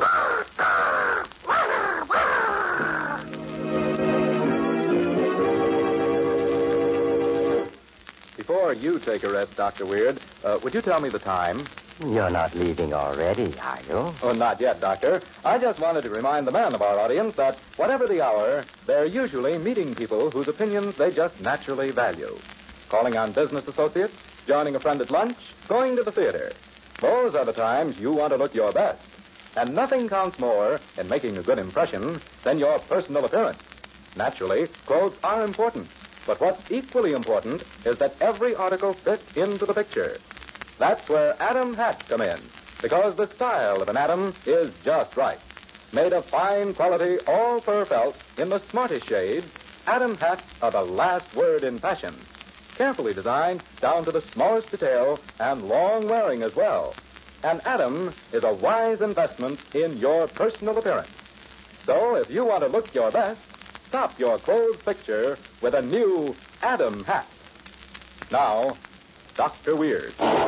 it. Before you take a rest, Dr. Weird, would you tell me the time? You're not leaving already, are you? Oh, not yet, Doctor. I just wanted to remind the man of our audience that whatever the hour, they're usually meeting people whose opinions they just naturally value. Calling on business associates, joining a friend at lunch, going to the theater. Those are the times you want to look your best. And nothing counts more in making a good impression than your personal appearance. Naturally, clothes are important. But what's equally important is that every article fits into the picture. That's where Adam hats come in, because the style of an Adam is just right. Made of fine quality, all-fur felt in the smartest shades, Adam hats are the last word in fashion. Carefully designed down to the smallest detail and long-wearing as well. And Adam is a wise investment in your personal appearance. So if you want to look your best, top your clothes picture with a new Adam hat. Now, Dr. Weird.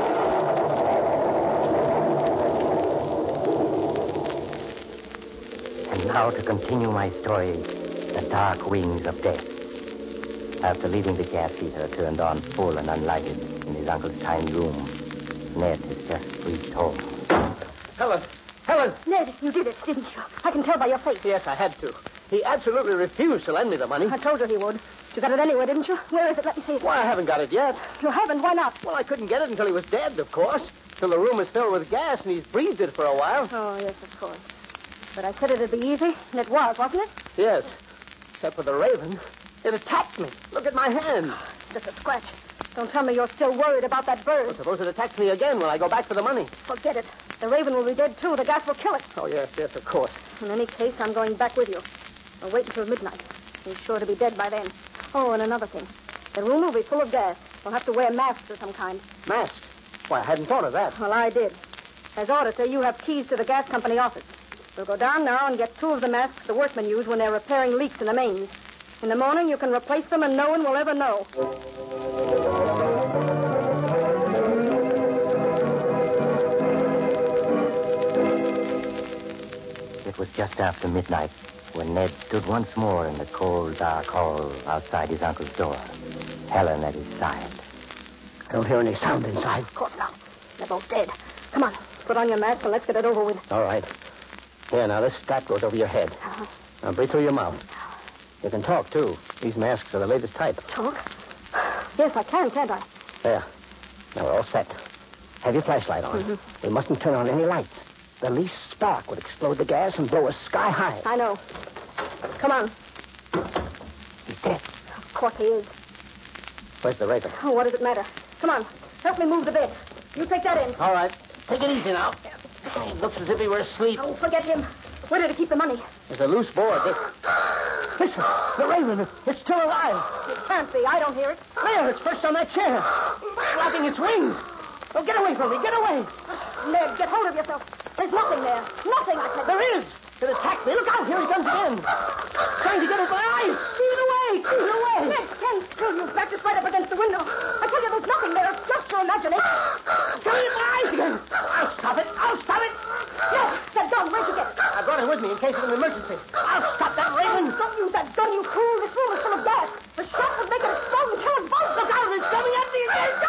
And now to continue my story, The Dark Wings of Death. After leaving the gas heater turned on full and unlighted in his uncle's tiny room, Ned has just reached home. Helen! Helen! Ned, you did it, didn't you? I can tell by your face. Yes, I had to. He absolutely refused to lend me the money. I told you he would. You got it anyway, didn't you? Where is it? Let me see it. Why, I haven't got it yet. You haven't? Why not? Well, I couldn't get it until he was dead, of course. Till the room is filled with gas and he's breathed it for a while. Oh, yes, of course. But I said it'd be easy, and it was, wasn't it? Yes. Except for the raven. It attacked me. Look at my hand. Just a scratch. Don't tell me you're still worried about that bird. Well, suppose it attacks me again when I go back for the money. Forget it. The raven will be dead, too. The gas will kill it. Oh, yes, of course. In any case, I'm going back with you. I'll wait until midnight. He's sure to be dead by then. Oh, and another thing. The room will be full of gas. We'll have to wear masks of some kind. Masks? Why, I hadn't thought of that. Well, I did. As auditor, you have keys to the gas company office. We'll go down now and get 2 of the masks the workmen use when they're repairing leaks in the mains. In the morning, you can replace them and no one will ever know. It was just after midnight when Ned stood once more in the cold, dark hall outside his uncle's door, Helen at his side. I don't hear any sound inside. Of course not. They're both dead. Come on, put on your mask and let's get it over with. All right. Here, now, this strap goes over your head. Uh-huh. Now, breathe through your mouth. You can talk, too. These masks are the latest type. Talk? Yes, I can, can't I? There. Now, we're all set. Have your flashlight on. Mm-hmm. We mustn't turn on any lights. The least spark would explode the gas and blow us sky high. I know. Come on. He's dead. Of course he is. Where's the raven? Oh, what does it matter? Come on. Help me move the bed. You take that in. All right. Take it easy now. It looks as if he were asleep. Oh, forget him. Where did he keep the money? There's a loose board. Listen, the raven. It's still alive. It can't be. I don't hear it. There, it's perched on that chair. Flapping its wings. Oh, get away from me. Get away. Ned, get hold of yourself. There's nothing there. Nothing, I said. There is. It attacked me. Look out. Here he comes again. Trying to get at my eyes. Keep it away. Keep it away. Ned, stand still. You backed us right up against the window. I tell you, there's nothing there. It's just your imagination. It's coming at my eyes again. I'll stop it. I'll stop it. No, that gun. Where'd you get it? I brought it with me in case of an emergency. I'll stop that raven. Don't use that gun, you fool. This room is full of gas. The shot would make it explode and kill us both. Look out. It's coming at me again. Go.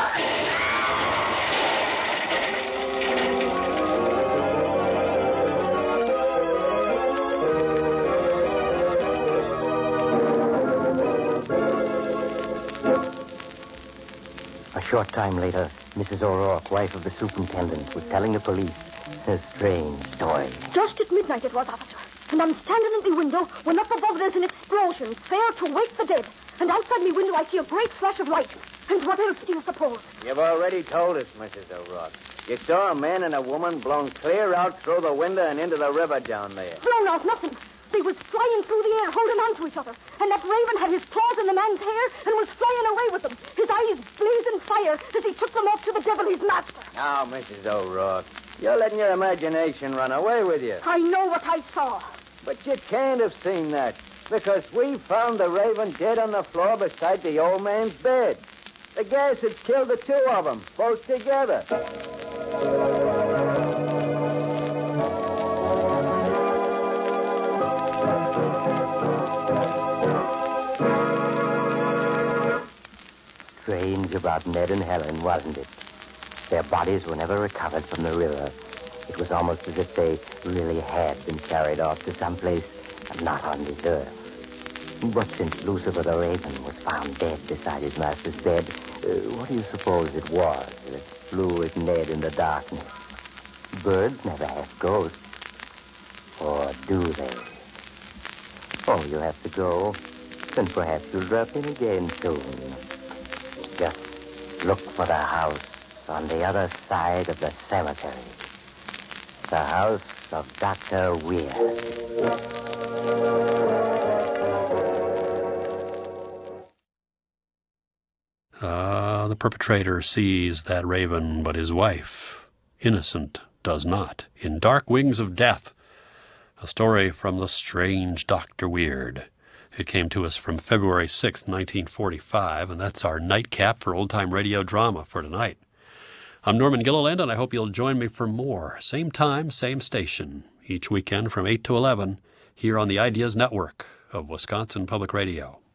A short time later, Mrs. O'Rourke, wife of the superintendent, was telling the police a strange story. Just at midnight it was, officer. And I'm standing in the window when up above there's an explosion, fair to wake the dead. And outside me window I see a great flash of light. And what else do you suppose? You've already told us, Mrs. O'Rourke. You saw a man and a woman blown clear out through the window and into the river down there. Blown out, nothing. They was flying through the air, holding on to each other. And that raven had his claws in the man's hair and was flying away with them. His eyes blazing fire as he took them off to the devil, his master. Now, Mrs. O'Rourke, you're letting your imagination run away with you. I know what I saw. But you can't have seen that, because we found the raven dead on the floor beside the old man's bed. The gas had killed the 2 of them, both together. Strange about Ned and Helen, wasn't it? Their bodies were never recovered from the river. It was almost as if they really had been carried off to someplace not on this earth. But since Lucifer the Raven was found dead beside his master's bed, what do you suppose it was that flew at Ned in the darkness? Birds never have ghosts. Or do they? Oh, you have to go. Then perhaps you'll drop in again soon. Just look for the house on the other side of the cemetery. The house of Dr. Weir. The perpetrator sees that raven, but his wife, innocent, does not. In Dark Wings of Death, a story from the strange Dr. Weird. It came to us from February 6, 1945, and that's our nightcap for old-time radio drama for tonight. I'm Norman Gilliland, and I hope you'll join me for more. Same time, same station, each weekend from 8 to 11, here on the Ideas Network of Wisconsin Public Radio.